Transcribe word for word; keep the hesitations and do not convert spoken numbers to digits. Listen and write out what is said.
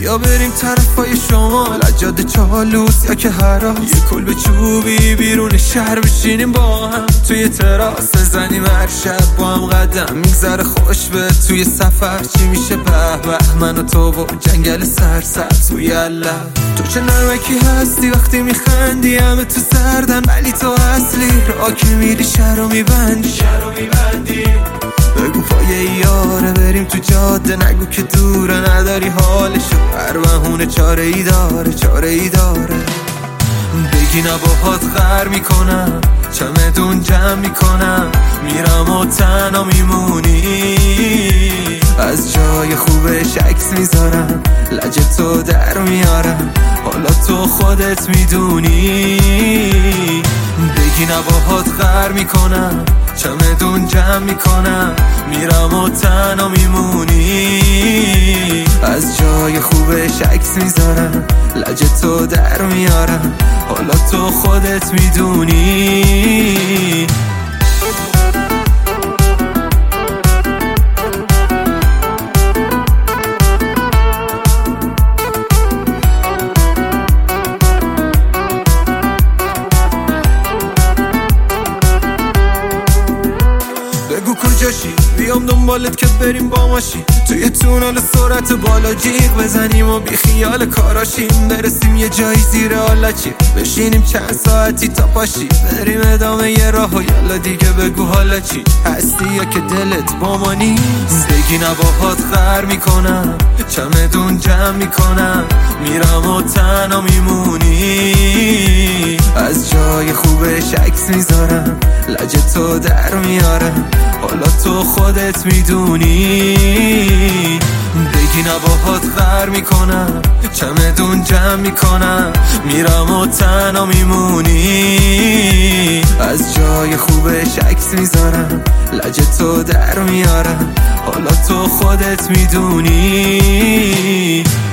بیا بریم طرفای شمال، لجاده چالوس یا که هراس، یه کلبه چوبی بیرون شهر بشینیم با هم توی تراس، بزنیم هر شب با هم قدم میگذره خوش به توی سفر. چی میشه به به من و تو و جنگل سرسبز توی علم. تو چه نمکی هستی وقتی میخندی همه تو سردن، ولی تو اصلی را که میری شهر رو میبندی شهر رو میبندی. بگو پای یاره بریم تو جاده، نگو که دوره نداری حالشو، هر بهونه چاره ای داره چاره ای داره. بگی نباهات غر میکنم، چمدون جمع میکنم، میرم و تنها میمونی. از جای خوبش عکس میذارم، لجه تو در میارم، حالا تو خودت میدونی. بگی نباهات غر میکنم، چمدون جمع میکنم، میرم و تنها میمونی. از جای خوبش عکس میذارم، لجه تو در میارم، حالا تو خودت میدونی. بگو کجاشی بیام دنبالت که بریم با ماشین توی تونل سرعت بالا جیغ بزنیم و بی خیال کاراشیم، برسیم یه جایی زیر حالچی بشینیم چند ساعتی تا پاشی، بریم ادامه یه راه و یالا دیگه بگو حالا چی هستی یا که دلت با ما نیست. بگی نباهات غر میکنم، چمدون جمع میکنم، میرم و تنها میمونی. از جای خوبش عکس میذارم، لجه تو در میارم، حالا تو خودت میدونی. بگی نباهات غر میکنم، چمدون جمع میکنم، میرم و تنها میمونی. از جای خوبش عکس میذارم، لجه تو در میارم، حالا تو خودت میدونی.